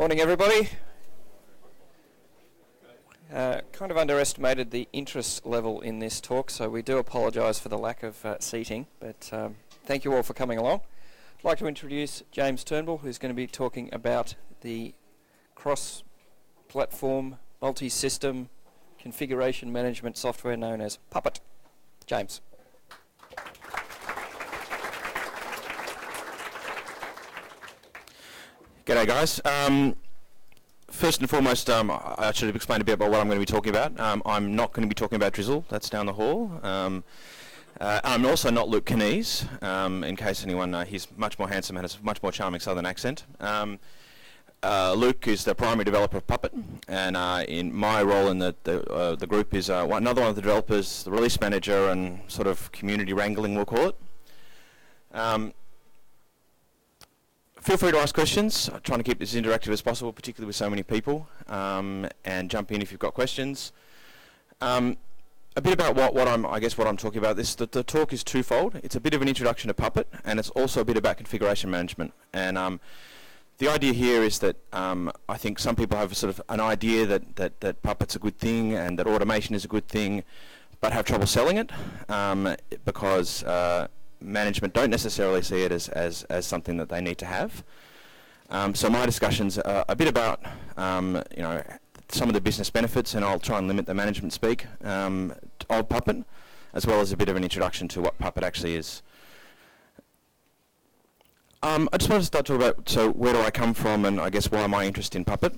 Morning, everybody. Kind of underestimated the interest level in this talk, so we do apologise for the lack of seating, but thank you all for coming along. I'd like to introduce James Turnbull, who's going to be talking about the cross-platform, multi-system configuration management software known as Puppet. James. G'day guys. First and foremost, I should have explained a bit about what I'm going to be talking about. I'm not going to be talking about Drizzle, that's down the hall. I'm also not Luke Knees, in case anyone, he's much more handsome and has a much more charming southern accent. Luke is the primary developer of Puppet, and in my role in the group is another one of the developers, the release manager and sort of community wrangling, we'll call it. Feel free to ask questions. I'm trying to keep this as interactive as possible, particularly with so many people, and jump in if you've got questions. A bit about what I'm talking about. The talk is twofold. It's a bit of an introduction to Puppet, and it's also a bit about configuration management. And the idea here is that I think some people have sort of an idea that Puppet's a good thing and that automation is a good thing, but have trouble selling it because management don't necessarily see it as something that they need to have. So my discussion's a bit about some of the business benefits, and I'll try and limit the management speak of Puppet, as well as a bit of an introduction to what Puppet actually is. I just want to start talking about, so where do I come from, and I guess why my interest in Puppet.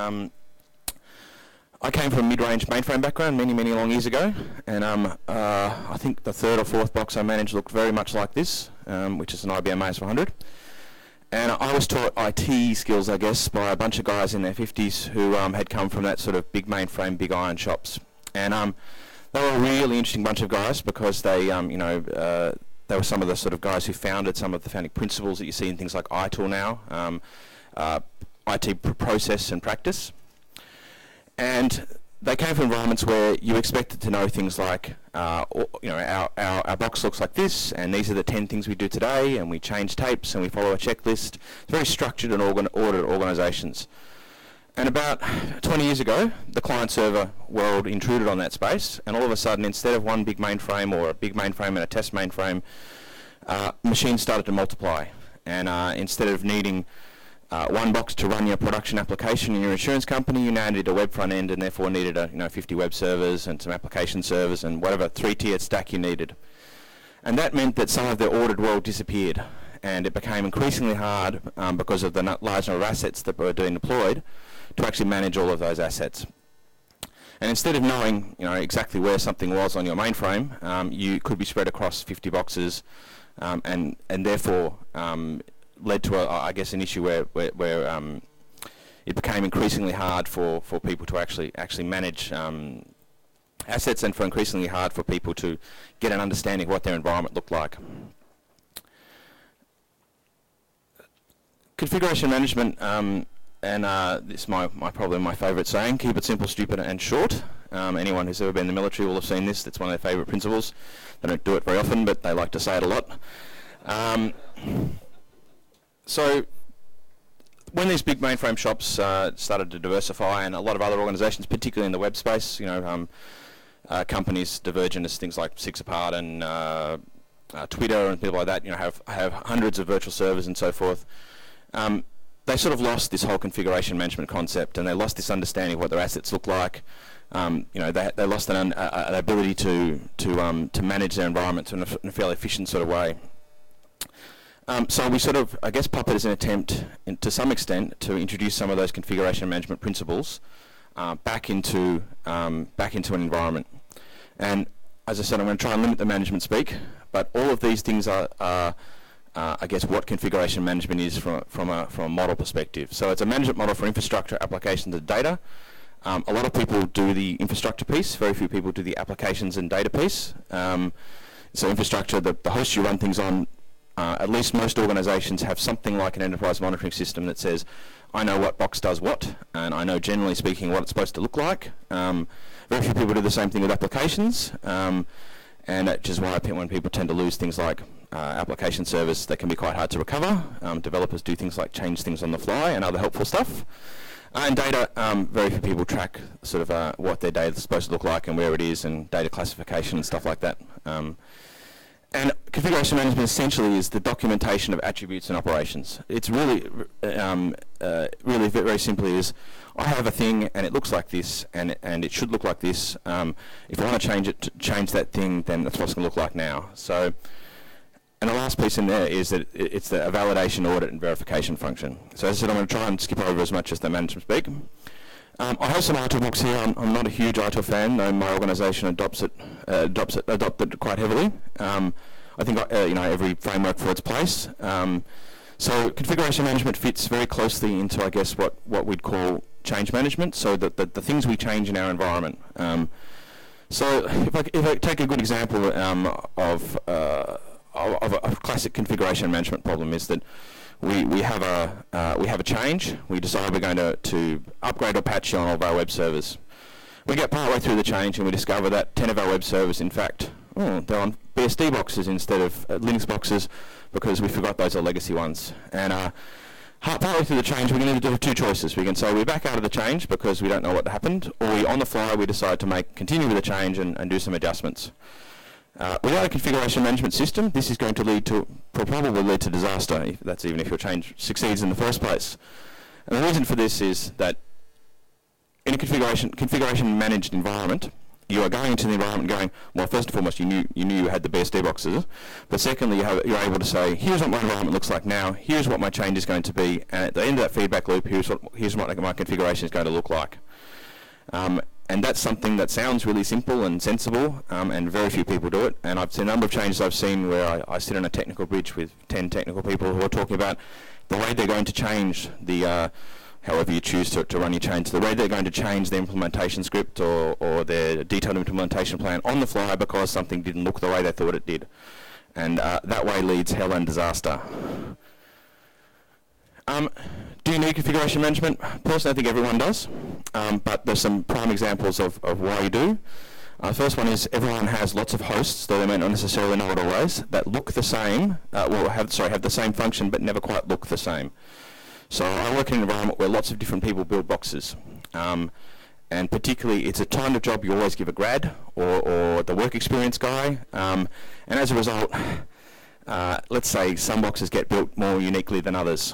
I came from a mid-range mainframe background many long years ago, and I think the third or fourth box I managed looked very much like this, which is an IBM AS400. And I was taught IT skills, I guess, by a bunch of guys in their 50s who had come from that sort of big mainframe, big iron shops. And they were a really interesting bunch of guys because they, they were some of the sort of guys who founded some of the founding principles that you see in things like iTool now, IT process and practice. And they came from environments where you expected to know things like, our box looks like this, and these are the 10 things we do today, and we change tapes, and we follow a checklist. It's very structured and ordered organisations. And about 20 years ago, the client-server world intruded on that space, and all of a sudden, instead of one big mainframe or a big mainframe and a test mainframe, machines started to multiply. And instead of needing one box to run your production application in your insurance company, you now needed a web front end, and therefore needed 50 web servers and some application servers and whatever 3-tiered stack you needed. And that meant that some of the ordered world disappeared, and it became increasingly hard because of the large number of assets that were being deployed to actually manage all of those assets. And instead of knowing exactly where something was on your mainframe, you could be spread across 50 boxes, and therefore led to an issue where it became increasingly hard for people to actually manage assets, and for increasingly hard for people to get an understanding of what their environment looked like. Configuration management, and this is probably my favourite saying: keep it simple, stupid, and short. Anyone who's ever been in the military will have seen this. That's one of their favourite principles. They don't do it very often, but they like to say it a lot. So when these big mainframe shops started to diversify, and a lot of other organisations, particularly in the web space, companies divergent as things like SixApart and Twitter and people like that, have hundreds of virtual servers and so forth. They sort of lost this whole configuration management concept, and they lost this understanding of what their assets look like. They lost an ability to manage their environment in a fairly efficient sort of way. So we I guess Puppet is an attempt, to some extent, to introduce some of those configuration management principles back into an environment. And as I said, I'm going to try and limit the management speak, but all of these things are I guess, what configuration management is from a model perspective. So it's a management model for infrastructure, applications, and data. A lot of people do the infrastructure piece. Very few people do the applications and data piece. So infrastructure, the host you run things on, at least most organisations have something like an enterprise monitoring system that says, I know what box does what, and I know, generally speaking, what it's supposed to look like. Very few people do the same thing with applications, and that's just why when people tend to lose things like application servers that can be quite hard to recover. Developers do things like change things on the fly and other helpful stuff. And data, very few people track sort of what their data is supposed to look like and where it is, and data classification and stuff like that. And configuration management essentially is the documentation of attributes and operations. It's really, really very simply is, I have a thing and it looks like this, and it should look like this. If I want to change it, change that thing, then that's what it's going to look like now. So, and the last piece in there is that it's a validation, audit, and verification function. So as I said, I'm going to try and skip over as much as the management speak. I have some ITIL books here. I'm not a huge ITIL fan, though my organisation adopted it quite heavily. I think every framework for its place. So configuration management fits very closely into, I guess, what we'd call change management. So the things we change in our environment. So if I take a good example of a classic configuration management problem is that we have a change. We decide we're going to upgrade or patch on all of our web servers. We get partway through the change and we discover that 10 of our web servers, in fact, they're on BSD boxes instead of Linux boxes, because we forgot those are legacy ones. And partway through the change, we're going to do two choices. We can say we back out of the change because we don't know what happened, or on the fly we decide to continue with the change and do some adjustments. Without a configuration management system, this is going to probably lead to disaster, even if your change succeeds in the first place. And the reason for this is that in a configuration managed environment, you are going into the environment going, well, first and foremost, you knew you had the BSD boxes, but secondly, you're able to say, here's what my environment looks like now, here's what my change is going to be, and at the end of that feedback loop, here's what my configuration is going to look like. And that's something that sounds really simple and sensible, and very few people do it. And I've seen a number of changes I've seen where I sit on a technical bridge with 10 technical people who are talking about the way they're going to change the, however you choose to run your change, the way they're going to change the implementation script or their detailed implementation plan on the fly because something didn't look the way they thought it did. And that way leads hell and disaster. Do you need configuration management? Personally, I think everyone does, but there's some prime examples of why you do. The first one is everyone has lots of hosts, though they may not necessarily know it always, that look the same, have the same function but never quite look the same. So I work in an environment where lots of different people build boxes, and particularly it's a kind of job you always give a grad or the work experience guy, and as a result, let's say some boxes get built more uniquely than others.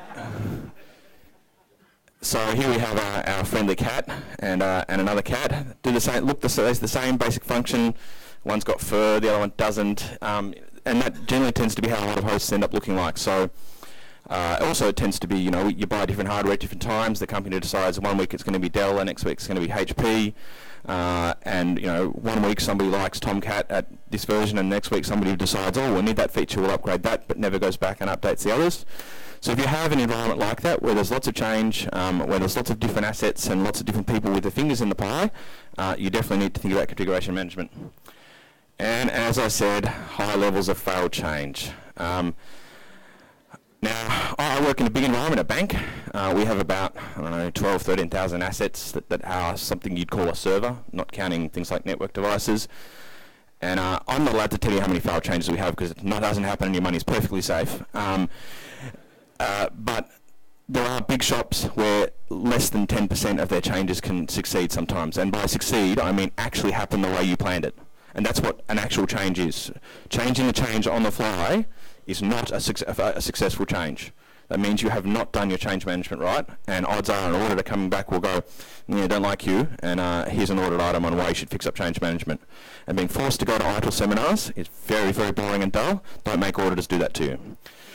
So here we have our friendly cat and another cat. Do the same. Look, there's the same basic function. One's got fur, the other one doesn't, and that generally tends to be how a lot of hosts end up looking like. So also it tends to be, you buy different hardware at different times. The company decides 1 week it's going to be Dell, and next week it's going to be HP. And 1 week somebody likes Tomcat at this version, and next week somebody decides, oh, we need that feature, we'll upgrade that, but never goes back and updates the others. So if you have an environment like that, where there's lots of change, where there's lots of different assets and lots of different people with their fingers in the pie, you definitely need to think about configuration management. And as I said, high levels of failed change. Now, I work in a big environment, a bank. We have about, 12, 13,000 assets that are something you'd call a server, not counting things like network devices. And I'm not allowed to tell you how many failed changes we have because it doesn't happen and your money's perfectly safe. But there are big shops where less than 10% of their changes can succeed sometimes. And by succeed, I mean actually happen the way you planned it. And that's what an actual change is. Changing the change on the fly is not a successful change. That means you have not done your change management right, and odds are an auditor coming back will go, yeah, don't like you, and here's an audit item on why you should fix up change management. And being forced to go to ITIL seminars is very, very boring and dull. Don't make auditors do that to you.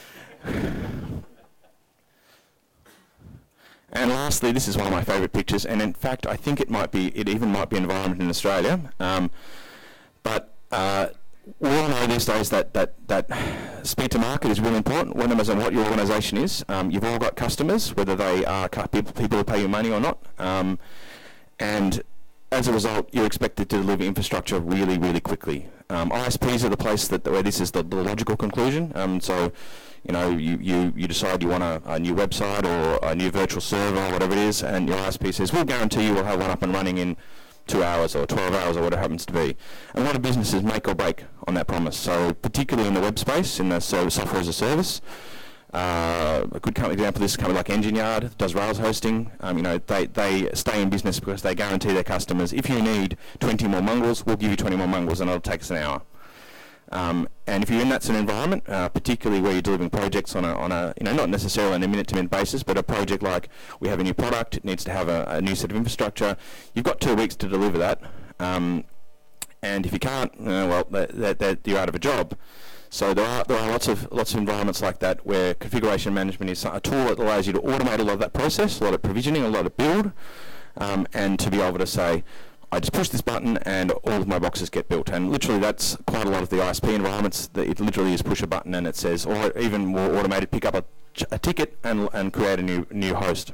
And lastly, this is one of my favourite pictures, and in fact I think it even might be an environment in Australia. But we all know these days that speed to market is really important, no matter what your organisation is. You've all got customers, whether they are people who pay you money or not. And as a result, you're expected to deliver infrastructure really, really quickly. ISPs are the place where this is the logical conclusion. So, you decide you want a new website or a new virtual server or whatever it is, and your ISP says, we'll guarantee you we'll have one up and running in 2 hours or 12 hours or whatever it happens to be. And a lot of businesses make or break on that promise. So particularly in the web space, in the software as a service, a good example of this is a company like Engine Yard, that does Rails hosting. They stay in business because they guarantee their customers, if you need 20 more mongrels, we'll give you 20 more mongrels and it'll take us an hour. And if you're in that sort of environment, particularly where you're delivering projects on a not necessarily on a minute-to-minute basis, but a project like we have a new product, it needs to have a new set of infrastructure, you've got 2 weeks to deliver that. And if you can't, you're out of a job. So there are lots of environments like that where configuration management is a tool that allows you to automate a lot of that process, a lot of provisioning, a lot of build, and to be able to say, I just push this button and all of my boxes get built. And literally that's quite a lot of the ISP environments, that it literally is push a button and it says, or even more automated, pick up a ticket and create a new host.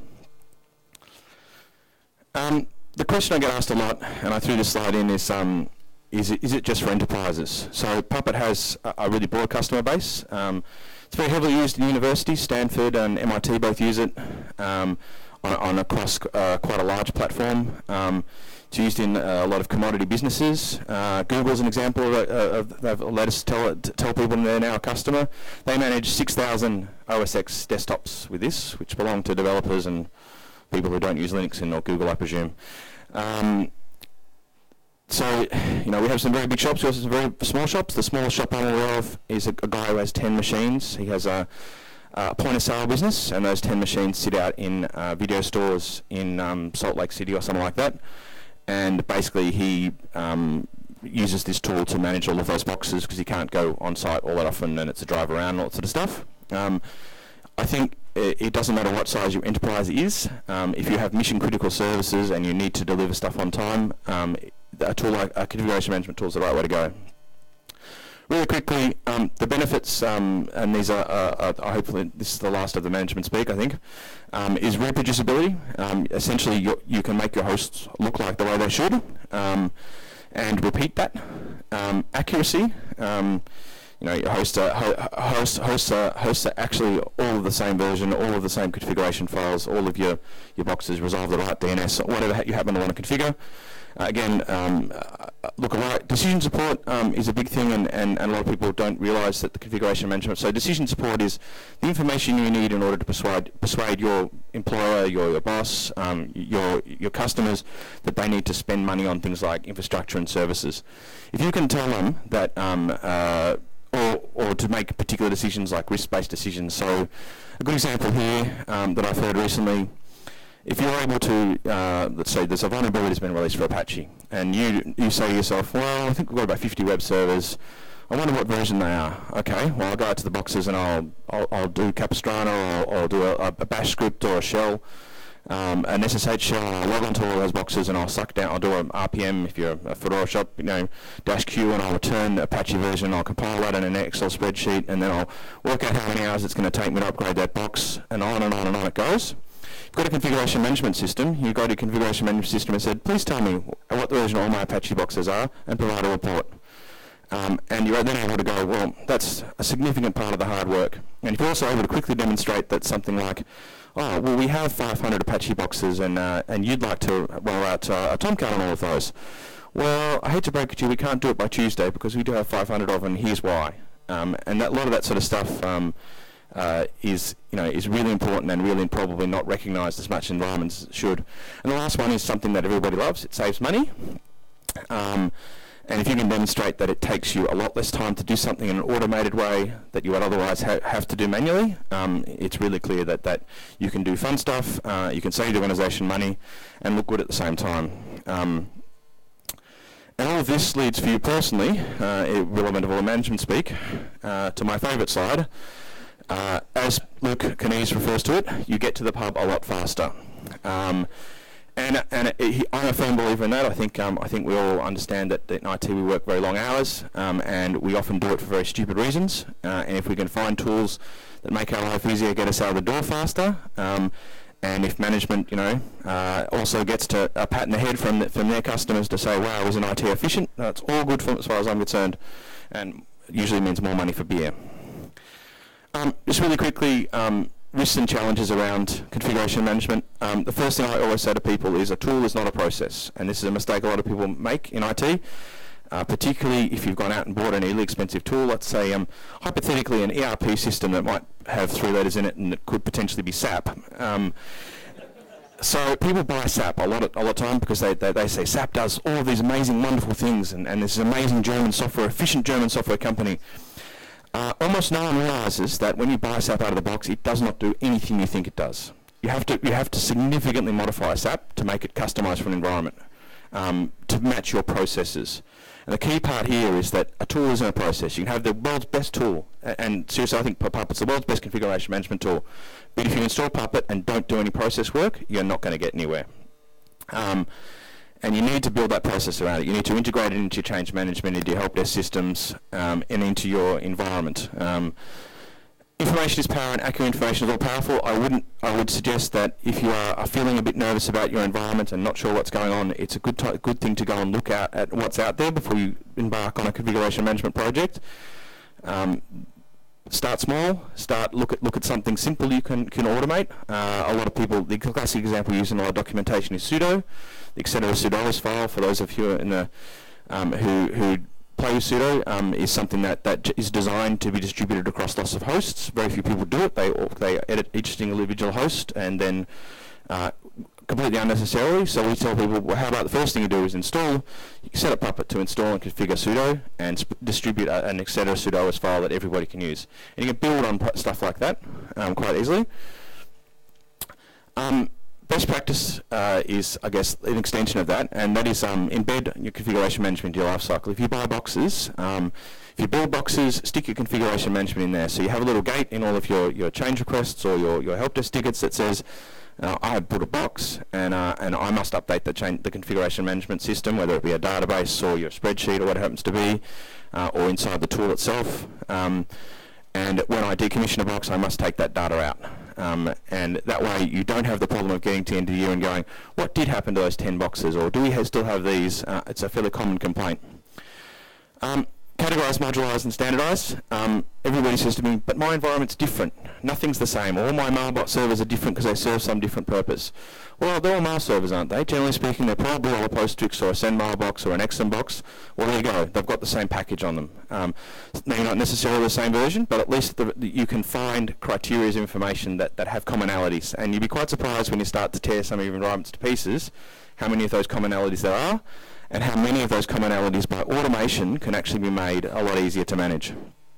The question I get asked a lot, and I threw this slide in, is it just for enterprises? So Puppet has a really broad customer base. It's very heavily used in universities. Stanford and MIT both use it across quite a large platform. It's used in a lot of commodity businesses. Google's an example they've let us tell people they're now a customer. They manage 6,000 OS X desktops with this, which belong to developers and people who don't use Linux or Google, I presume. So, we have some very big shops, we have some very small shops. The smallest shop I'm aware of is a guy who has 10 machines. He has a point-of-sale business, and those 10 machines sit out in video stores in Salt Lake City or something like that. And basically he uses this tool to manage all of those boxes because he can't go on site all that often, and it's a drive around and all that sort of stuff. I think it doesn't matter what size your enterprise is. If you have mission-critical services and you need to deliver stuff on time, a tool like a configuration management tool is the right way to go. Really quickly, the benefits, and these are hopefully this is the last of the management speak, I think, is reproducibility. Essentially, you can make your hosts look like the way they should, and repeat that. Accuracy. Your hosts are actually all of the same version, all of the same configuration files, all of your boxes resolve the right DNS, whatever you happen to want to configure. Decision support is a big thing, and a lot of people don't realise that the configuration management. So decision support is the information you need in order to persuade your employer, your boss, your customers that they need to spend money on things like infrastructure and services. If you can tell them that, or to make particular decisions like risk-based decisions. So a good example here that I've heard recently. If you're able to, let's say there's a vulnerability that's been released for Apache, and you say to yourself, well, I think we've got about 50 web servers. I wonder what version they are. Okay, well, I'll go out to the boxes and I'll do Capistrano, or I'll do a bash script or a shell, an SSH shell, and I'll log onto all those boxes and I'll suck down, I'll do an RPM if you're a Fedora shop, -Q, and I'll return Apache version, I'll compile that in an Excel spreadsheet, and then I'll work out how many hours it's going to take me to upgrade that box, and on and on and on it goes. You've got a configuration management system. You go to your configuration management system and said, please tell me what the version all my Apache boxes are, and provide a report. And you're then able to go, well, that's a significant part of the hard work. And if you're also able to quickly demonstrate that something like, oh, well, we have 500 Apache boxes, and you'd like to roll out a Tomcat on all of those. Well, I hate to break it to you, we can't do it by Tuesday because we do have 500 of them, and here's why. And a lot of that sort of stuff is really important and really probably not recognised as much in environments as it should. And the last one is something that everybody loves. It saves money. And if you can demonstrate that it takes you a lot less time to do something in an automated way that you would otherwise have to do manually, it's really clear that you can do fun stuff, you can save the organisation money, and look good at the same time. And all of this leads for you personally, relevant of all management speak, to my favourite slide. As Luke Canese refers to it, you get to the pub a lot faster. I'm a firm believer in that. I think we all understand that in IT we work very long hours, and we often do it for very stupid reasons. And if we can find tools that make our life easier, get us out of the door faster, and if management, also gets to a pat in the head from their customers to say, "Wow, isn't IT efficient?" That's all good as far as I'm concerned, and usually means more money for beer. Just really quickly, risks and challenges around configuration management. The first thing I always say to people is a tool is not a process, and this is a mistake a lot of people make in IT, particularly if you've gone out and bought an really expensive tool. Let's say hypothetically an ERP system that might have 3 letters in it and that could potentially be SAP. So people buy SAP a lot of time because they say SAP does all of these amazing, wonderful things, and this amazing efficient German software company. Almost no one realises that when you buy SAP out of the box, it does not do anything you think it does. You have to significantly modify SAP to make it customised for an environment, to match your processes. And the key part here is that a tool isn't a process. You can have the world's best tool, and seriously, I think Puppet's the world's best configuration management tool. But if you install Puppet and don't do any process work, you're not going to get anywhere. And you need to build that process around it. You need to integrate it into your change management, into your help desk systems, and into your environment. Information is power, and accurate information is all powerful. I would suggest that if you are feeling a bit nervous about your environment and not sure what's going on, it's a good thing to go and look at what's out there before you embark on a configuration management project. Start small. Look at something simple you can automate. A lot of people, the classic example used in a lot of documentation is sudo. The etc sudoers file, for those of you in the who play with sudo, is something that is designed to be distributed across lots of hosts. Very few people do it. They edit each single individual host and then completely unnecessarily. So we tell people, well, how about the first thing you do is install. You set up Puppet to install and configure sudo and distribute an etc sudoers file that everybody can use. And you can build on stuff like that quite easily. Best practice is, I guess, an extension of that, and that is embed your configuration management into your lifecycle. If you buy boxes, if you build boxes, stick your configuration management in there. So you have a little gate in all of your change requests or your help desk tickets that says, I have built a box, and I must update the configuration management system, whether it be a database or your spreadsheet or what it happens to be, or inside the tool itself. And when I decommission a box, I must take that data out. And that way you don't have the problem of getting to the end of the year and going, what did happen to those 10 boxes, or do we still have these? It's a fairly common complaint. Categorise, modularise and standardise. Everybody says to me, but my environment's different. Nothing's the same. All my mailbox servers are different because they serve some different purpose. Well, they're all mail servers, aren't they? Generally speaking, they're probably all a Postfix or a Send Mailbox or an XM box. Well, there you go. They've got the same package on them. Maybe not necessarily the same version, but at least you can find criteria of information that have commonalities. And you'd be quite surprised when you start to tear some of your environments to pieces, how many of those commonalities there are, and how many of those commonalities by automation can actually be made a lot easier to manage.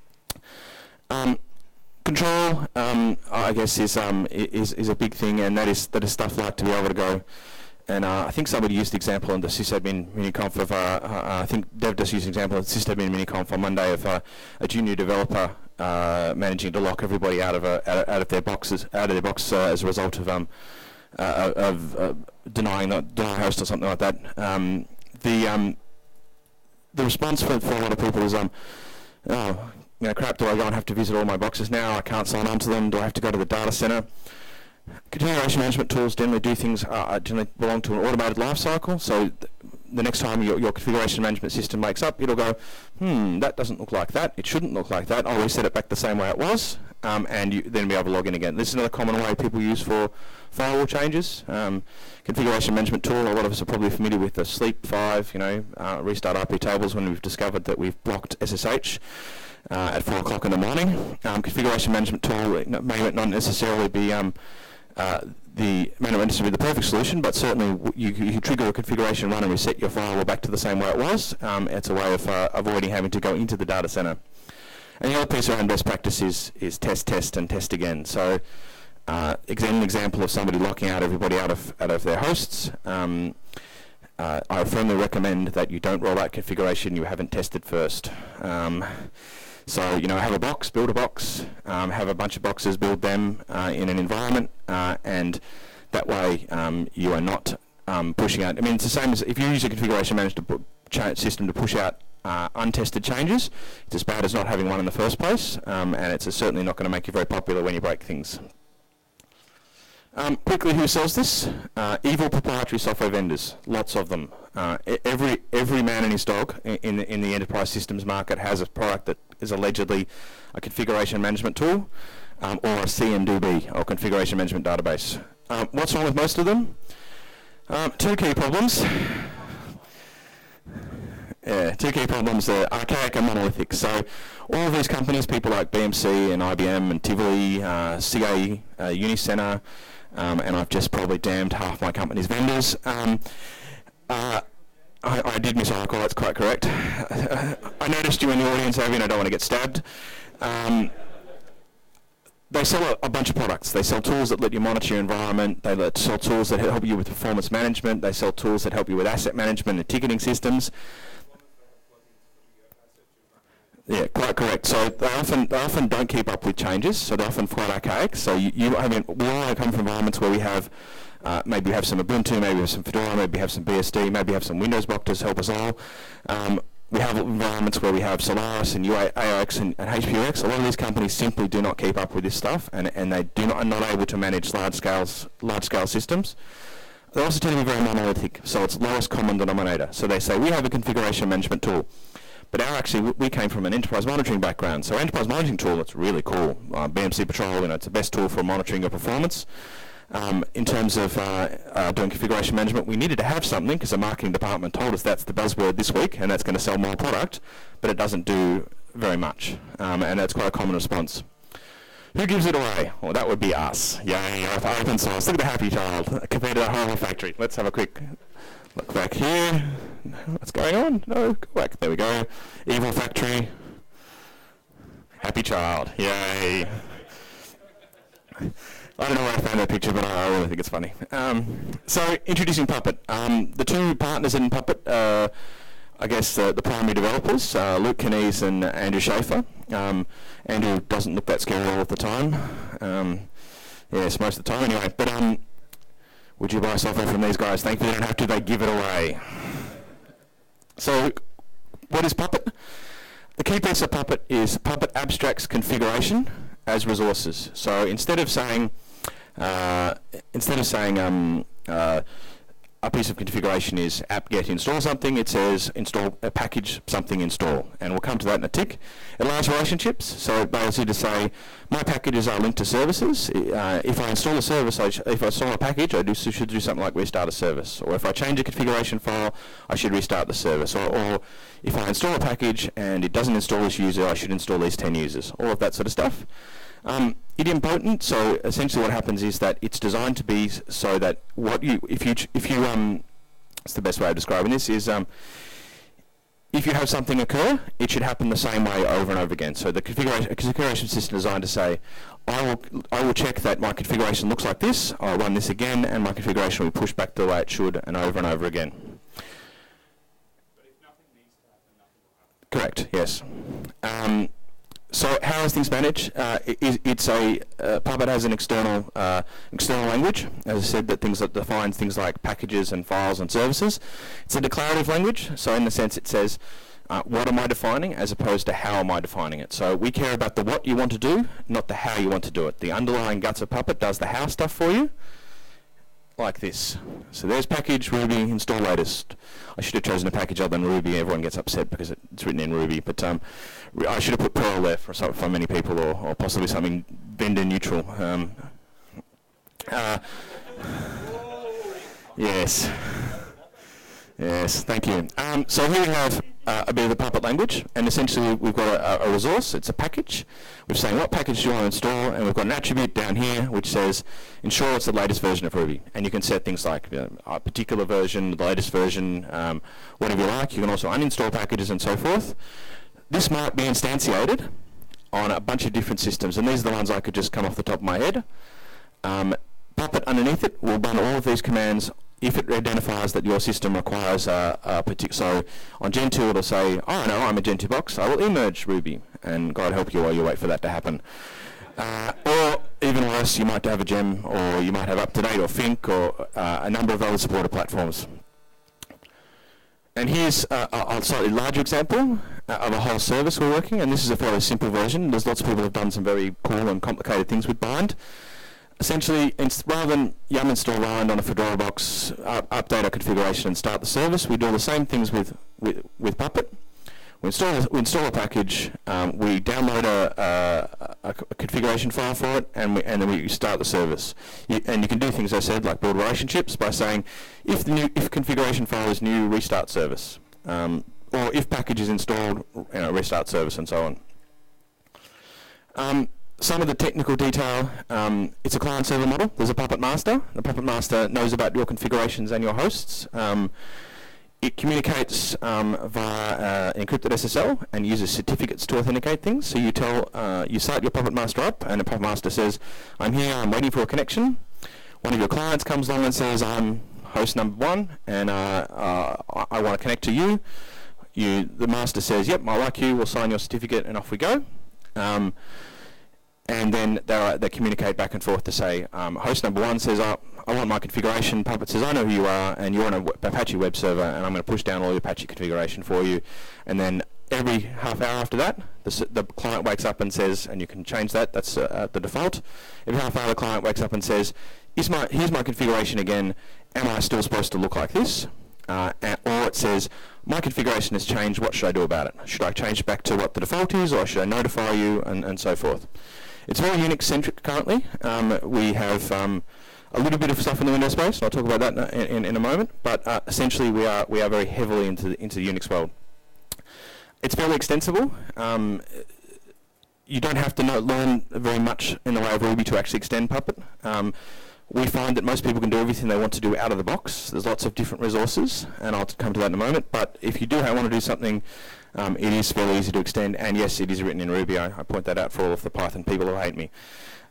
Control, I guess, is a big thing, and that is stuff like to be able to go. And I think somebody used the example in the sysadmin mini-conf of, I think Dev just used the example of the sysadmin mini-conf on Monday of a junior developer managing to lock everybody out of their boxes as a result of denying host or something like that. The response for a lot of people is, crap, do I go and have to visit all my boxes now? I can't sign on to them. Do I have to go to the data center? Configuration management tools generally do things, generally belong to an automated lifecycle. So the next time your configuration management system wakes up, it'll go, that doesn't look like that. It shouldn't look like that. I'll reset it back the same way it was, and you then be able to log in again. This is another common way people use for firewall changes. Configuration management tool, a lot of us are probably familiar with the Sleep 5, restart IP tables when we've discovered that we've blocked SSH. At 4 o'clock in the morning. Configuration management tool may not necessarily be the perfect solution, but certainly you trigger a configuration run and reset your firewall back to the same way it was. It's a way of avoiding having to go into the data center. And the other piece around best practice is test, and test again. So an example of somebody locking out everybody out of their hosts. I firmly recommend that you don't roll out configuration you haven't tested first. So, have a box, build a box, have a bunch of boxes, build them in an environment, and that way you are not pushing out. I mean, it's the same as if you use a configuration management system to push out untested changes. It's as bad as not having one in the first place, and it's certainly not going to make you very popular when you break things. Quickly, who sells this? Evil proprietary software vendors, lots of them. Every man and his dog in the enterprise systems market has a product that is allegedly a configuration management tool. or a CMDB, or Configuration Management Database. What's wrong with most of them? Two key problems. Yeah, two key problems. They're archaic and monolithic. So all of these companies, people like BMC and IBM and Tivoli, CA, Unicenter, and I've just probably damned half my company's vendors. I did miss Oracle, that's quite correct. I noticed you in the audience, Avi, and I don't want to get stabbed. They sell a bunch of products. They sell tools that let you monitor your environment. They sell tools that help you with performance management. They sell tools that help you with asset management and ticketing systems. Yeah, quite correct. So they often don't keep up with changes, so they're often quite archaic. So we all come from environments where we have maybe we have some Ubuntu, maybe we have some Fedora, maybe we have some BSD, maybe we have some Windows boxes to help us all. We have environments where we have Solaris and AIX and HPUX. A lot of these companies simply do not keep up with this stuff, and they are not able to manage large scale systems. They also tend to be very monolithic, so it's lowest common denominator. So they say we have a configuration management tool. But we came from an enterprise monitoring background. So enterprise monitoring tool, it's really cool. BMC Patrol, it's the best tool for monitoring your performance. In terms of doing configuration management, we needed to have something because the marketing department told us that's the buzzword this week and that's going to sell more product, but it doesn't do very much. And that's quite a common response. Who gives it away? Well, that would be us. Yay, open source. Look at the happy child compared to the horrible factory. Let's have a quick look back here. What's going on? No, go back. There we go. Evil factory. Happy child. Yay. I don't know where I found that picture, but I really think it's funny. So, introducing Puppet. The two partners in Puppet, I guess the primary developers, Luke Knies and Andrew Schaefer. Andrew doesn't look that scary all of the time. Yes, most of the time anyway. But would you buy software from these guys? Thankfully, they don't have to. They give it away. So, what is Puppet? The key piece of Puppet is Puppet abstracts configuration as resources. So instead of saying a piece of configuration is apt-get install something, it says install a package something install, and we'll come to that in a tick. It allows relationships, so it allows you to say my packages are linked to services. If I install a service, if I install a package, I should do something like restart a service, or if I change a configuration file, I should restart the service, or if I install a package and it doesn't install this user, I should install these 10 users, all of that sort of stuff. Idempotent, so essentially what happens is that it's designed to be so that it's the best way of describing this is if you have something occur, it should happen the same way over and over again. So the configuration system is designed to say, I will check that my configuration looks like this, I'll run this again, and my configuration will be pushed back the way it should, and over again. But if nothing needs to happen, nothing will happen. Correct, yes. So how is things managed? Puppet has an external language, as I said, that defines things like packages and files and services. It's a declarative language, so in the sense it says, what am I defining, as opposed to how am I defining it. So we care about the what you want to do, not the how you want to do it. The underlying guts of Puppet does the how stuff for you, like this. So there's package Ruby install latest. I should have chosen a package other than Ruby. Everyone gets upset because it's written in Ruby, but I should have put Perl there for many people, or possibly something vendor neutral. Yes. Yes, thank you. So here we have a bit of the Puppet language, and essentially we've got a resource. It's a package. We're saying what package do you want to install, and we've got an attribute down here which says ensure it's the latest version of Ruby. And you can set things like a particular version, the latest version, whatever you like. You can also uninstall packages and so forth. This might be instantiated on a bunch of different systems, and these are the ones I could just come off the top of my head. Puppet underneath it will run all of these commands if it identifies that your system requires a particular. So on Gen 2 it'll say, oh no, I'm a Gen 2 box, I will emerge Ruby, and God help you while you wait for that to happen. Or even worse, you might have a gem, or you might have UpToDate or Fink, or a number of other supported platforms. And here's a slightly larger example of a whole service we're working, and this is a fairly simple version. There's lots of people who have done some very cool and complicated things with Bind. Essentially, rather than yum install Bind on a Fedora box, update our configuration and start the service, we do the same things with Puppet. We install a package, we download a configuration file for it, and then we start the service. And you can do things, as I said, like build relationships by saying, if configuration file is new, restart service, or if package is installed, restart service, and so on. Some of the technical detail, it's a client-server model. There's a Puppet Master. The Puppet Master knows about your configurations and your hosts. It communicates via encrypted SSL and uses certificates to authenticate things. So you start your Puppet Master up, and the Puppet Master says, I'm here, I'm waiting for a connection. One of your clients comes along and says, I'm host number 1, and I want to connect to you. The master says, yep, I like you, we'll sign your certificate, and off we go. And then they communicate back and forth to say, host number 1 says, I want my configuration. Puppet says, I know who you are, and you're on an Apache web server, and I'm going to push down all your Apache configuration for you. And then every half hour after that, the client wakes up and says, and you can change that, that's the default. Every half hour the client wakes up and says, here's my configuration again, am I still supposed to look like this? Or it says, my configuration has changed, what should I do about it? Should I change back to what the default is, or should I notify you, and so forth? It's very Unix-centric currently. We have a little bit of stuff in the Windows space, and I'll talk about that in a moment, but essentially we are very heavily into the Unix world. It's fairly extensible. You don't have to learn very much in the way of Ruby to actually extend Puppet. We find that most people can do everything they want to do out of the box. There's lots of different resources, and I'll come to that in a moment, but if you do want to do something, it is fairly easy to extend, and yes, it is written in Ruby. I point that out for all of the Python people who hate me.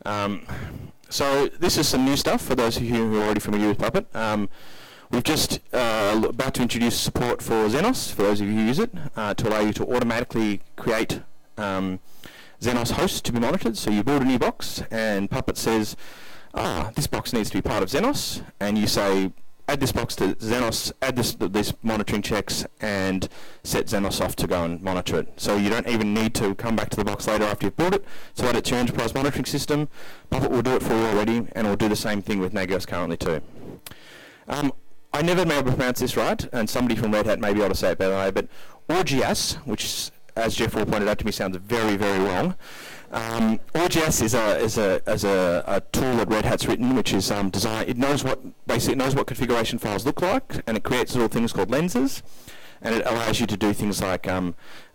So this is some new stuff for those of you who are already familiar with Puppet. We've just about to introduce support for Xenos, for those of you who use it, to allow you to automatically create Xenos hosts to be monitored. So you build a new box, and Puppet says, this box needs to be part of Xenos, and you say, add this box to Xenos, add this monitoring checks, and set Xenos off to go and monitor it. So you don't even need to come back to the box later after you've built it. So add it to your enterprise monitoring system. Puppet will do it for you already, and will do the same thing with Nagios currently too. I never been able to pronounce this right, and somebody from Red Hat may be able to say it better than I, but Orgias, which, as Jeff Wall pointed out to me, sounds very, very wrong. Orgias is a tool that Red Hat's written, which is designed. It knows what configuration files look like, and it creates little things called lenses, and it allows you to do things like it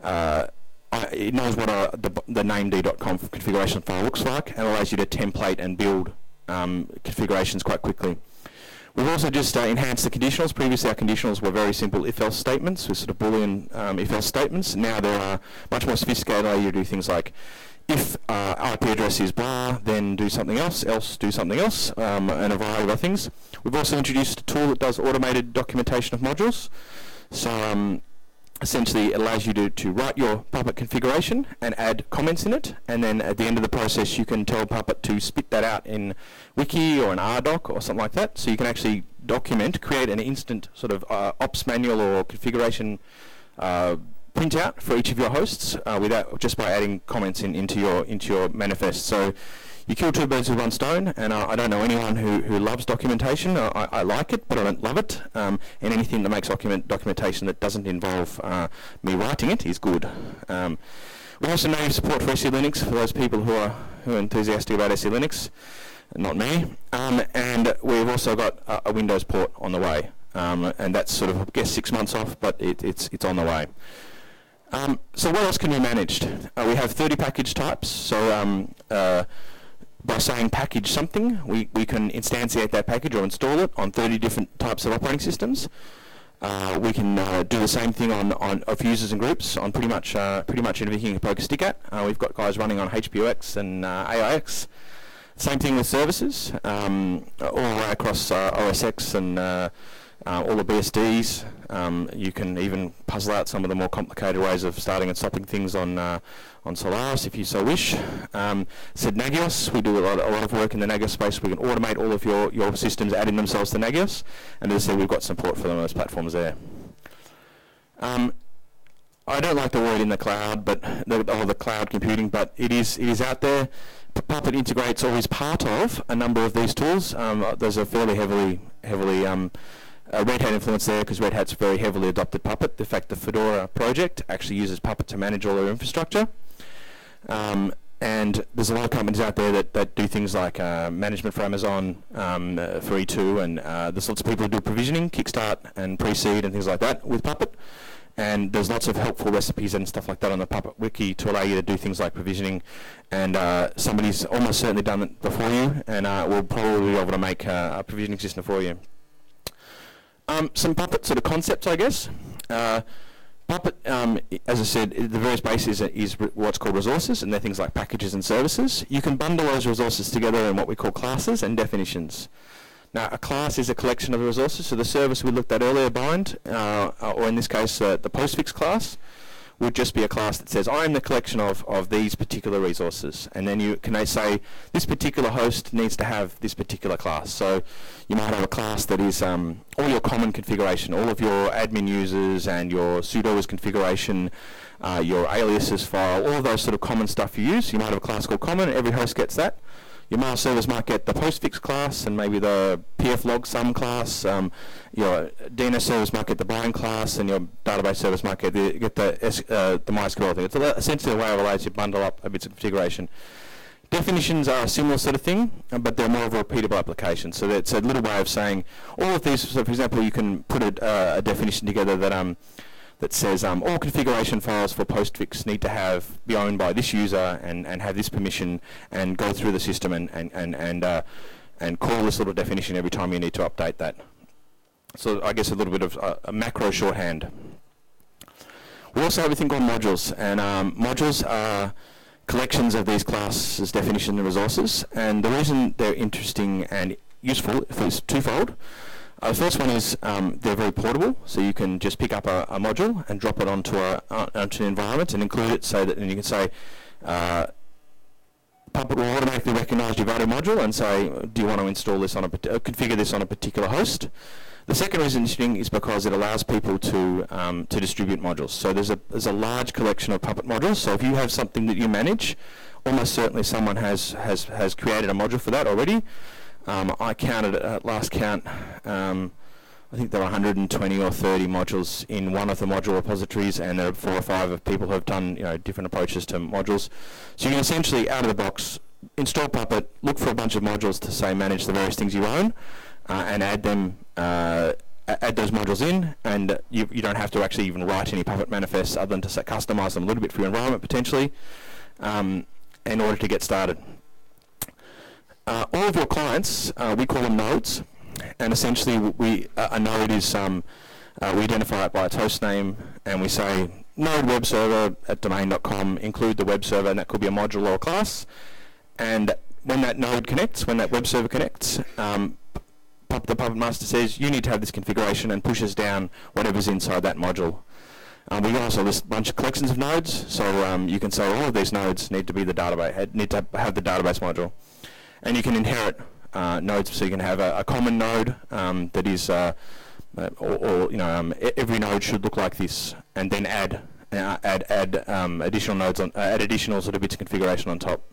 knows what the named.conf configuration file looks like, and allows you to template and build configurations quite quickly. We've also just enhanced the conditionals. Previously our conditionals were very simple if-else statements with sort of Boolean if-else statements. Now they are much more sophisticated. Allow you to do things like, if IP address is blah, then do something else do something else, and a variety of other things. We've also introduced a tool that does automated documentation of modules. So essentially it allows you to write your Puppet configuration and add comments in it, and then at the end of the process you can tell Puppet to spit that out in Wiki or an RDoc or something like that. So you can actually create an instant sort of ops manual or configuration printout for each of your hosts just by adding comments into your manifest. So you kill two birds with one stone, and I don't know anyone who loves documentation. I like it, but I don't love it. And anything that makes documentation that doesn't involve me writing it is good. We also native support for SE Linux for those people who are enthusiastic about SE Linux, not me. And we've also got a Windows port on the way, and that's sort of, I guess, 6 months off, but it's on the way. So what else can be managed? We have 30 package types. So by saying package something, we can instantiate that package or install it on 30 different types of operating systems. We can do the same thing of users and groups on pretty much anything you can poke a stick at. We've got guys running on HPUX and AIX. Same thing with services, all the way across OS X and all the BSDs. You can even puzzle out some of the more complicated ways of starting and stopping things on Solaris if you so wish. Said Nagios, we do a lot of work in the Nagios space. We can automate all of your systems adding themselves to Nagios, and as I said, we've got support for them on those platforms there. I don't like the word in the cloud, but the cloud computing, but it is out there. Puppet integrates or is part of a number of these tools. There's a fairly heavily Red Hat influence there because Red Hat's very heavily adopted Puppet. In fact, the Fedora project actually uses Puppet to manage all their infrastructure. And there's a lot of companies out there that do things like management for Amazon, for E2, and there's lots of people who do provisioning, Kickstart and Pre-Seed and things like that with Puppet. And there's lots of helpful recipes and stuff like that on the Puppet wiki to allow you to do things like provisioning. And somebody's almost certainly done it before you, and will probably be able to make a provisioning system for you. Some Puppet sort of concepts, I guess. Puppet, as I said, the various bases is what's called resources, and they're things like packages and services. You can bundle those resources together in what we call classes and definitions. Now, a class is a collection of resources, so the service we looked at earlier, Bind, or in this case, the postfix class, would just be a class that says, I'm the collection of these particular resources. And then you can say, this particular host needs to have this particular class. So you might have a class that is all your common configuration, all of your admin users and your sudoers configuration, your aliases file, all of those sort of common stuff you use. You might have a class called common, and every host gets that. Your mail servers might get the postfix class and maybe the pflogsum class. Your DNS servers might get the bind class, and your database servers might get the MySQL thing. It's essentially a way of allowing you to bundle up a bits of configuration. Definitions are a similar sort of thing, but they're more of a repeatable application. So it's a little way of saying all of these. So, for example, you can put a definition together that says all configuration files for postfix need to be owned by this user and have this permission and go through the system and call this little definition every time you need to update that. So I guess a little bit of a macro shorthand. We also have a thing called modules, and modules are collections of these classes, definitions, and resources. And the reason they're interesting and useful is twofold. The first one is they're very portable, so you can just pick up a module and drop it onto an environment and include it, so that and you can say Puppet will automatically recognise your Vado module and say, do you want to install this on configure this on a particular host? The second reason it's interesting is because it allows people to distribute modules. So there's a large collection of Puppet modules. So if you have something that you manage, almost certainly someone has created a module for that already. I counted at last count, I think there are 120 or 30 modules in one of the module repositories, and there are 4 or 5 of people who have done different approaches to modules. So you can essentially, out of the box, install Puppet, look for a bunch of modules to say manage the various things you own, and add them, add those modules in, and you don't have to actually even write any Puppet manifests other than to customize them a little bit for your environment potentially, in order to get started. All of your clients, we call them nodes, and essentially a node is, we identify it by its host name, and we say node web server at domain.com, include the web server, and that could be a module or a class. And when that node connects, when that web server connects, the Puppet master says you need to have this configuration and pushes down whatever's inside that module. We also list a bunch of collections of nodes, so you can say all of these nodes need to be the database, need to have the database module. And you can inherit nodes, so you can have a common node that is, every node should look like this, and then add additional nodes on, add additional sort of bits of configuration on top.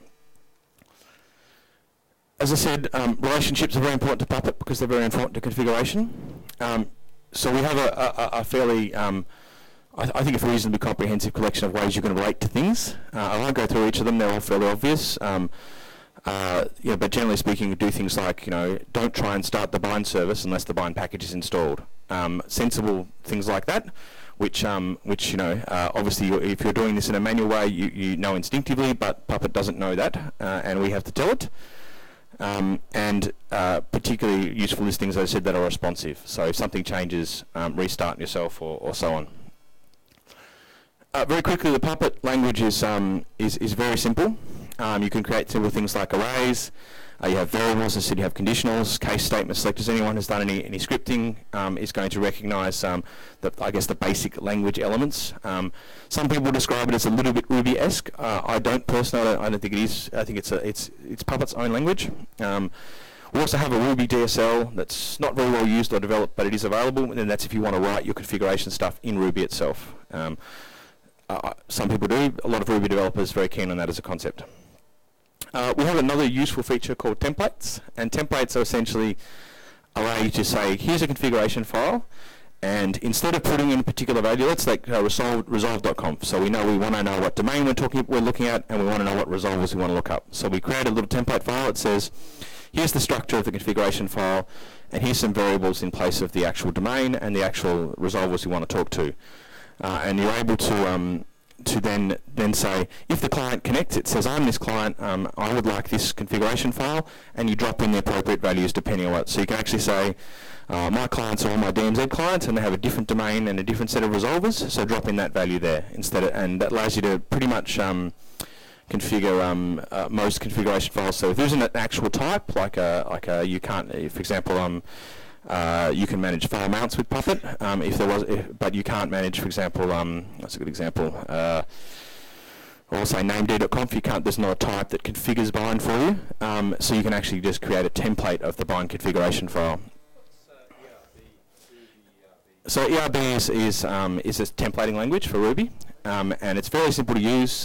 As I said, relationships are very important to Puppet because they're very important to configuration. So we have a fairly, I think, a reasonably comprehensive collection of ways you can relate to things. I won't go through each of them; they're all fairly obvious. But generally speaking, do things like, don't try and start the bind service unless the bind package is installed. Sensible things like that, which obviously if you're doing this in a manual way, you know instinctively, but Puppet doesn't know that, and we have to tell it. And particularly useful is things, as I said, that are responsive. So if something changes, restart yourself or so on. Very quickly, the Puppet language is very simple. You can create simple things like arrays. You have variables, as I said, you have conditionals, case statement selectors. Anyone who's done any scripting is going to recognise the basic language elements. Some people describe it as a little bit Ruby-esque. I don't personally. I don't think it is. I think it's Puppet's own language. We also have a Ruby DSL that's not very well used or developed, but it is available, and that's if you want to write your configuration stuff in Ruby itself. Some people do. A lot of Ruby developers are very keen on that as a concept. We have another useful feature called templates, and templates are essentially allow you to say, here's a configuration file, and instead of putting in a particular value, let's like resolve.conf. So we want to know what domain we're looking at, and we want to know what resolvers we want to look up. So we create a little template file that says, here's the structure of the configuration file, and here's some variables in place of the actual domain and the actual resolvers you want to talk to. And you're able to then say, if the client connects, it says, I'm this client, I would like this configuration file, and you drop in the appropriate values depending on what. So you can actually say, my clients are all my DMZ clients, and they have a different domain and a different set of resolvers, so drop in that value there instead of, and that allows you to pretty much configure most configuration files. So if there isn't an actual type, you can't, for example, you can manage file mounts with Puppet, but you can't manage, for example, that's a good example. I'll say named.conf. You can't. There's not a type that configures bind for you, so you can actually just create a template of the bind configuration file. So ERB is a templating language for Ruby, and it's very simple to use.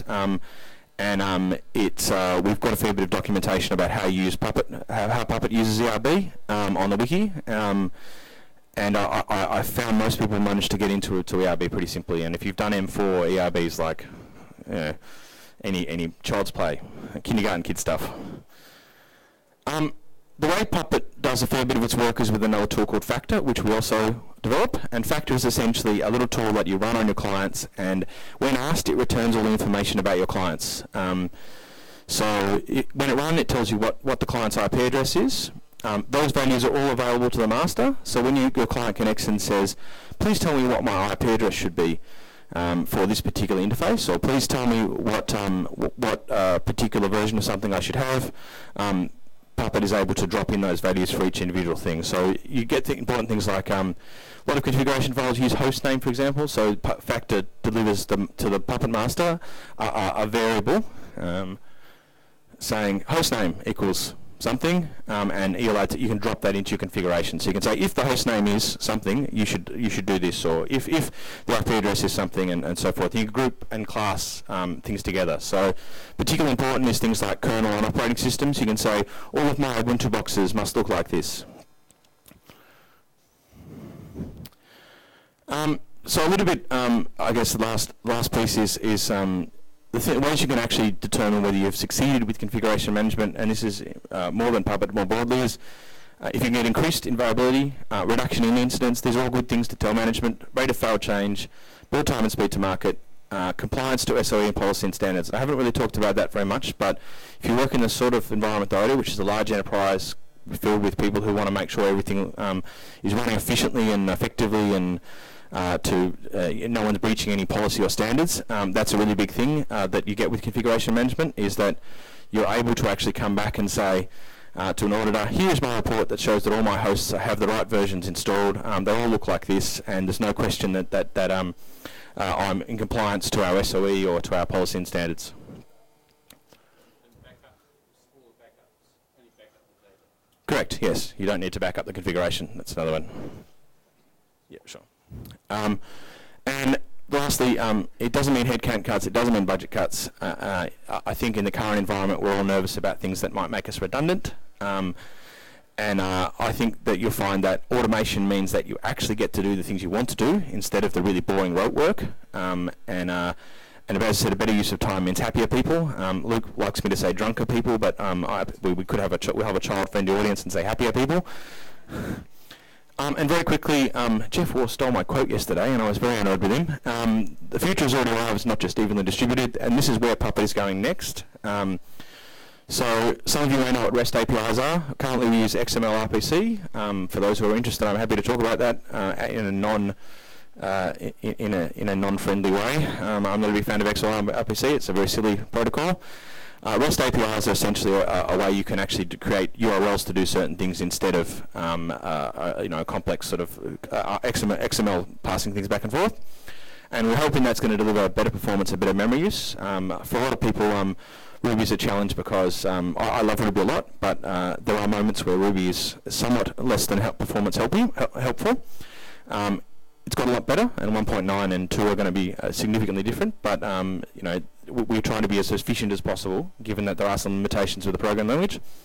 We've got a fair bit of documentation about how you use Puppet, how Puppet uses ERB on the wiki, and I found most people manage to get into ERB pretty simply. And if you've done M4, ERB is like any child's play, kindergarten kid stuff. The way Puppet does a fair bit of its work is with another tool called Factor, which we also develop. And Factor is essentially a little tool that you run on your clients, and when asked, it returns all the information about your clients. When it runs, it tells you what the client's IP address is. Those values are all available to the master. So when your client connects and says, please tell me what my IP address should be for this particular interface, or please tell me what particular version of something I should have, Puppet is able to drop in those values for each individual thing. So you get the important things like a lot of configuration files use hostname, for example. So Factor delivers them to the Puppet master a variable saying hostname equals something, and you can drop that into your configuration. So you can say, if the hostname is something, you should do this, or if the IP address is something, and so forth. You can group and class things together. So particularly important is things like kernel and operating systems. You can say, all of my Ubuntu boxes must look like this. So a little bit, I guess the last piece is the ways you can actually determine whether you've succeeded with configuration management, and this is more than Puppet, more broadly, is if you can get increased availability, reduction in incidents. These are all good things to tell management. Rate of fail change, build time and speed to market, compliance to SOE and policy and standards. I haven't really talked about that very much, but if you work in the sort of environment that I do, which is a large enterprise filled with people who want to make sure everything is running efficiently and effectively, and no one's breaching any policy or standards. That's a really big thing that you get with configuration management, is that you're able to actually come back and say to an auditor, here's my report that shows that all my hosts have the right versions installed. They all look like this, and there's no question that I'm in compliance to our SOE or to our policy and standards. Correct, yes. You don't need to back up the configuration. That's another one. Yeah, sure. And lastly, it doesn't mean headcount cuts, it doesn't mean budget cuts. I think in the current environment we're all nervous about things that might make us redundant. And I think that you'll find that automation means that you actually get to do the things you want to do instead of the really boring rote work. And as I said, a better use of time means happier people. Luke likes me to say drunker people, but we could have we'll have a child-friendly audience and say happier people. And very quickly, Jeff Waugh stole my quote yesterday, and I was very annoyed with him. The future is already arrived, it's not just evenly distributed, and this is where Puppet is going next. So some of you may know what REST APIs are. Currently we use XML RPC. For those who are interested, I'm happy to talk about that in a non-friendly way. I'm not a big fan of XML RPC. It's a very silly protocol. REST APIs are essentially a way you can actually create URLs to do certain things instead of a complex sort of XML passing things back and forth. And we're hoping that's going to deliver better performance and better memory use. For a lot of people, Ruby is a challenge because I love Ruby a lot, but there are moments where Ruby is somewhat less than performance helpful. It's got a lot better, and 1.9 and 2 are going to be significantly different, but we're trying to be as efficient as possible, given that there are some limitations with the program language.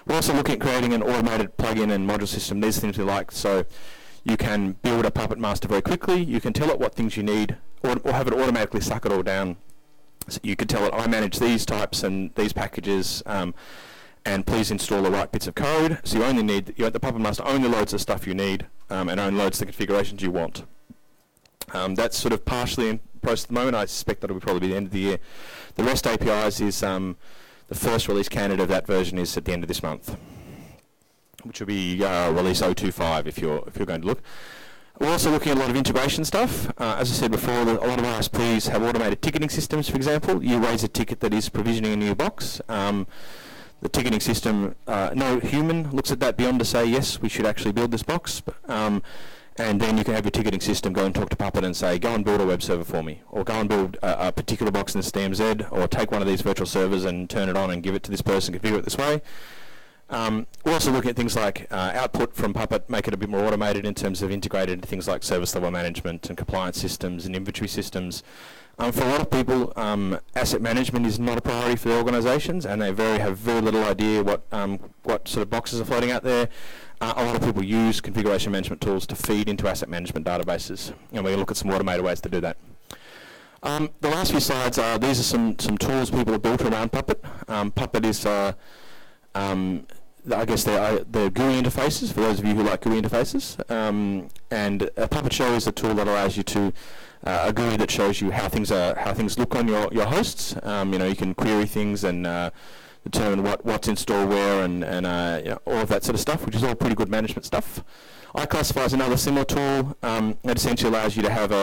We're also looking at creating an automated plugin and module system. These things we like, so you can build a Puppet Master very quickly. You can tell it what things you need, or have it automatically suck it all down. So you could tell it, I manage these types and these packages, and please install the right bits of code. So you only need, the Puppet Master only loads the stuff you need, and only loads the configurations you want. That's sort of partially in process at the moment. I suspect that'll probably be the end of the year. The REST APIs is, the first release candidate of that version is at the end of this month, which will be release 025 if you're going to look. We're also looking at a lot of integration stuff. As I said before, a lot of ISPs have automated ticketing systems, for example. You raise a ticket that is provisioning a new box. The ticketing system, no human looks at that beyond to say, yes, we should actually build this box. And then you can have your ticketing system go and talk to Puppet and say, go and build a web server for me, or go and build a particular box in this DMZ, or take one of these virtual servers and turn it on and give it to this person, configure it this way. We're also looking at things like output from Puppet, make it a bit more automated in terms of integrated into things like service level management and compliance systems and inventory systems. For a lot of people, asset management is not a priority for their organisations, and they have very little idea what sort of boxes are floating out there. A lot of people use configuration management tools to feed into asset management databases, and we're going to look at some automated ways to do that. The last few slides these are some tools people have built around Puppet. Puppet is I guess they're GUI interfaces, for those of you who like GUI interfaces. And Puppet Show is a tool that allows you to, a GUI that shows you how things look on your hosts. You can query things and determine what's installed where and all of that sort of stuff, which is all pretty good management stuff. iClassify is another similar tool that essentially allows you to have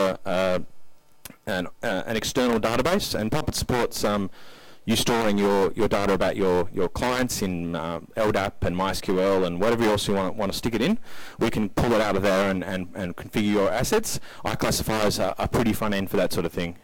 an external database, and Puppet supports you storing your data about your clients in LDAP and MySQL and whatever else you want to stick it in. We can pull it out of there and configure your assets. iClassify is a pretty fun end for that sort of thing.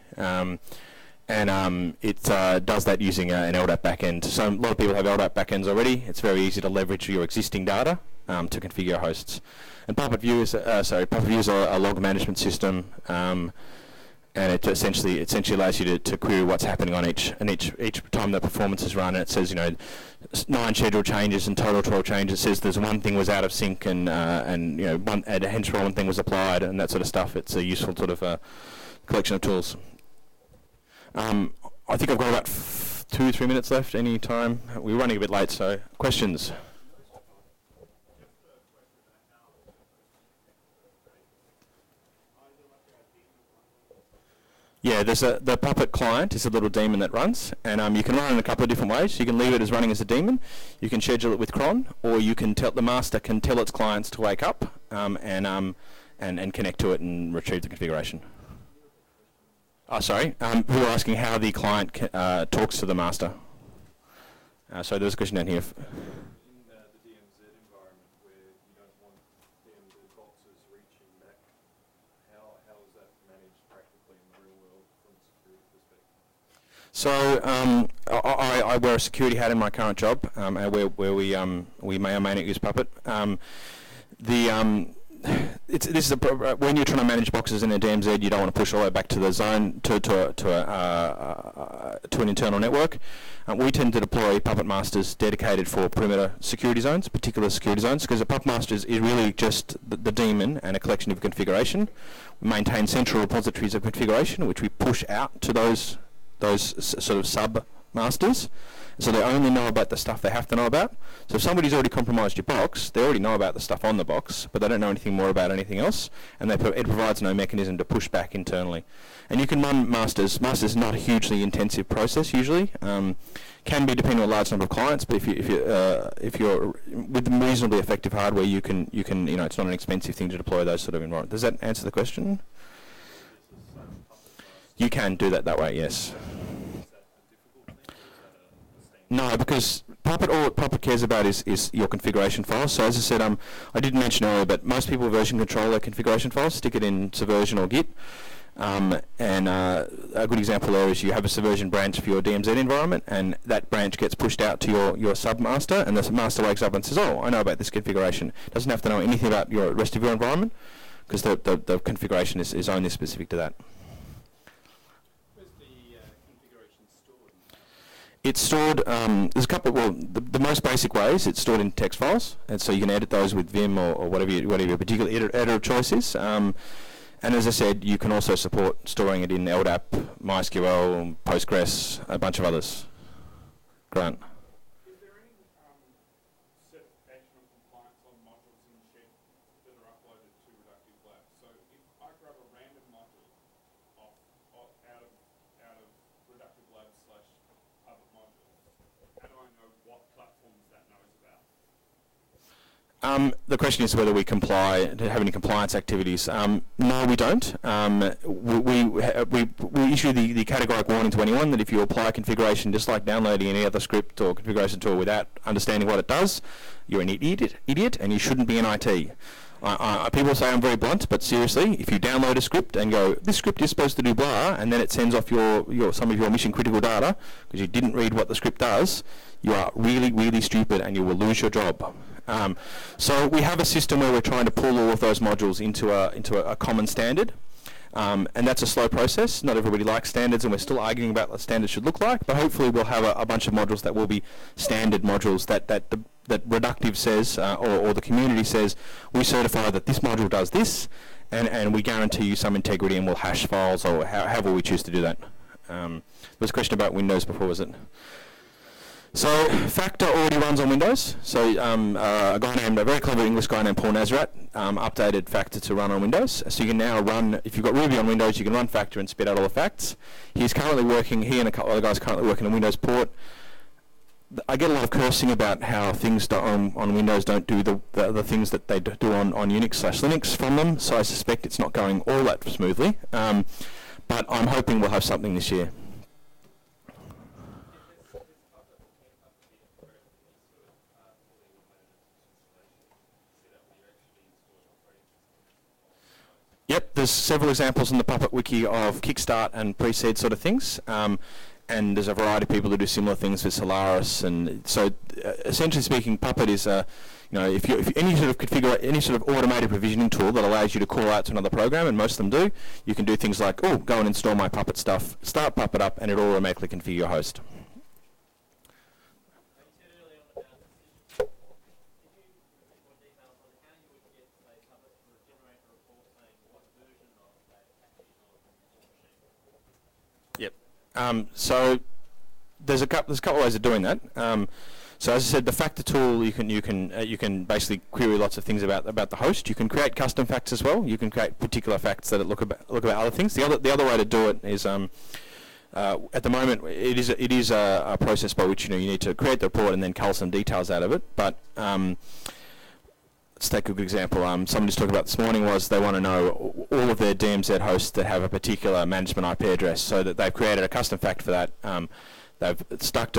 It does that using an LDAP backend. So a lot of people have LDAP backends already. It's very easy to leverage your existing data to configure your hosts. And Puppet View is a log management system. And it essentially allows you to query what's happening on each time the performance is run. And it says 9 scheduled changes and total 12 changes. It says there's one thing was out of sync and hence one thing was applied and that sort of stuff. It's a useful sort of collection of tools. I think I've got about 2-3 minutes left. Any time? We're running a bit late, so questions. Yeah, the Puppet client is a little daemon that runs, and you can run it in a couple of different ways. You can leave it as running as a daemon, you can schedule it with cron, or you can the master can tell its clients to wake up and connect to it and retrieve the configuration. Oh, sorry. We were asking how the client talks to the master. So there's a question down here. So I wear a security hat in my current job, where we may or may not use Puppet. When you're trying to manage boxes in a DMZ, you don't want to push all the way back to the zone to an internal network. We tend to deploy Puppet Masters dedicated for perimeter security zones, particular security zones, because a Puppet Master is really just the daemon and a collection of configuration. We maintain central repositories of configuration, which we push out to those sort of sub-masters, so they only know about the stuff they have to know about. So if somebody's already compromised your box, they already know about the stuff on the box, but they don't know anything more about anything else, and it provides no mechanism to push back internally. And you can run masters. Masters is not a hugely intensive process usually. Can be depending on a large number of clients, but if you're with reasonably effective hardware, you can it's not an expensive thing to deploy those sort of environments. Does that answer the question? You can do that way, yes. No, because Puppet, all Puppet cares about is your configuration files. So as I said, I didn't mention earlier, but most people version control their configuration files, stick it in Subversion or Git. A good example there is you have a Subversion branch for your DMZ environment, and that branch gets pushed out to your submaster, and the master wakes up and says, oh, I know about this configuration. Doesn't have to know anything about your rest of your environment, because the configuration is only specific to that. It's stored, there's a couple, well, the most basic way is it's stored in text files, and so you can edit those with Vim or whatever your particular editor of choice is. And as I said, you can also support storing it in LDAP, MySQL, Postgres, a bunch of others. Grant. Is there any certification or compliance on modules in Shed that are uploaded to Reductive Labs? So if I grab a random module out of Reductive Labs / Puppet module, how do I know what platforms that knows about? The question is whether we have any compliance activities. No, we don't. We issue the categorical warning to anyone that if you apply a configuration just like downloading any other script or configuration tool without understanding what it does, you're an idiot, and you shouldn't be in IT. People say I'm very blunt, but seriously, if you download a script and go, this script is supposed to do blah, and then it sends off some of your mission critical data because you didn't read what the script does, you are really, really stupid and you will lose your job. So we have a system where we're trying to pull all of those modules into a common standard. And that's a slow process. Not everybody likes standards, and we're still arguing about what standards should look like, but hopefully we'll have a bunch of modules that will be standard modules that Reductive says, or the community says, we certify that this module does this, and we guarantee you some integrity, and we'll hash files, or however we choose to do that. There was a question about Windows before, was it? So Factor already runs on Windows. So a very clever English guy named Paul Nazrat updated Factor to run on Windows. So you can now run, if you've got Ruby on Windows, you can run Factor and spit out all the facts. He and a couple other guys currently working on Windows Port. I get a lot of cursing about how things on Windows don't do the things that they do on Unix/Linux from them. So I suspect it's not going all that smoothly. But I'm hoping we'll have something this year. Yep, there's several examples in the Puppet wiki of Kickstart and pre-seed sort of things, and there's a variety of people who do similar things with Solaris, and so essentially speaking, Puppet is if any sort of automated provisioning tool that allows you to call out to another program, and most of them do, you can do things like, go and install my Puppet stuff, start Puppet up, and it'll automatically configure your host. So there's a couple of ways of doing that. So as I said, the Factor tool, you can basically query lots of things about the host. You can create custom facts as well. You can create particular facts that look about other things. The other way to do it is at the moment it is a process by which you need to create the report and then cull some details out of it. But let's take a good example. Somebody's talking about this morning was they want to know all of their DMZ hosts that have a particular management IP address, so that they've created a custom fact for that. They've stuck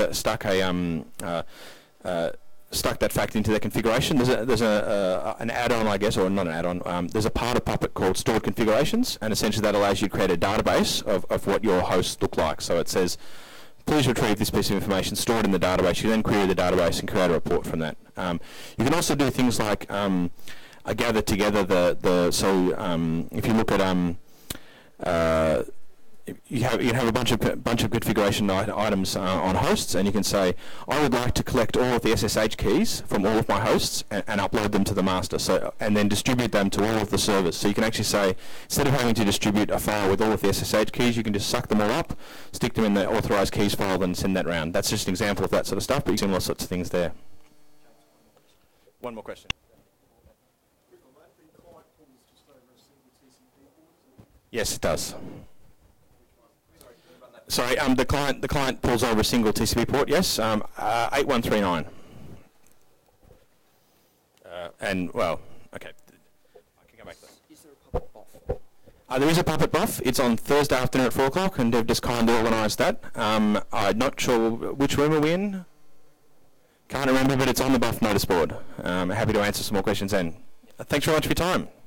that fact into their configuration. There's an add-on, I guess, or not an add-on. There's a part of Puppet called Stored Configurations, and essentially that allows you to create a database of what your hosts look like. So it says, please retrieve this piece of information stored in the database. You then query the database and create a report from that. You can also do things like I gather together if you look at you have a bunch of configuration items on hosts, and you can say, I would like to collect all of the SSH keys from all of my hosts and upload them to the master, and then distribute them to all of the servers. So you can actually say, instead of having to distribute a file with all of the SSH keys, you can just suck them all up, stick them in the authorized keys file, and send that around. That's just an example of that sort of stuff, but you can do all sorts of things there. One more question. Yes, it does. Sorry, the client pulls over a single TCP port. Yes, 8139. And well, okay, I can go back to that. Is there a Puppet buff? There is a Puppet buff. It's on Thursday afternoon at 4 o'clock, and they've just kindly organised that. I'm not sure which room are we in. Can't remember, but it's on the buff notice board. Happy to answer some more questions then. Thanks very much for your time.